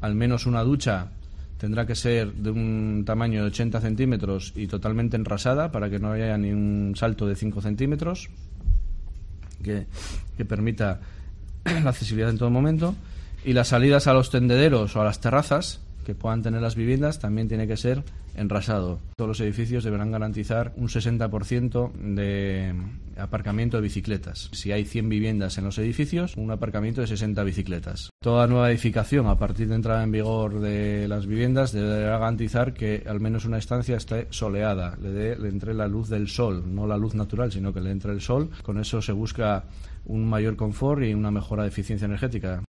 Al menos una ducha tendrá que ser de un tamaño de 80 centímetros y totalmente enrasada para que no haya ni un salto de 5 centímetros que permita la accesibilidad en todo momento. Y las salidas a los tendederos o a las terrazas que puedan tener las viviendas también tiene que ser enrasado. Todos los edificios deberán garantizar un 60% de aparcamiento de bicicletas. Si hay 100 viviendas en los edificios, un aparcamiento de 60 bicicletas. Toda nueva edificación, a partir de entrada en vigor de las viviendas, deberá garantizar que al menos una estancia esté soleada, le entre la luz del sol, no la luz natural, sino que le entre el sol. Con eso se busca un mayor confort y una mejora de eficiencia energética.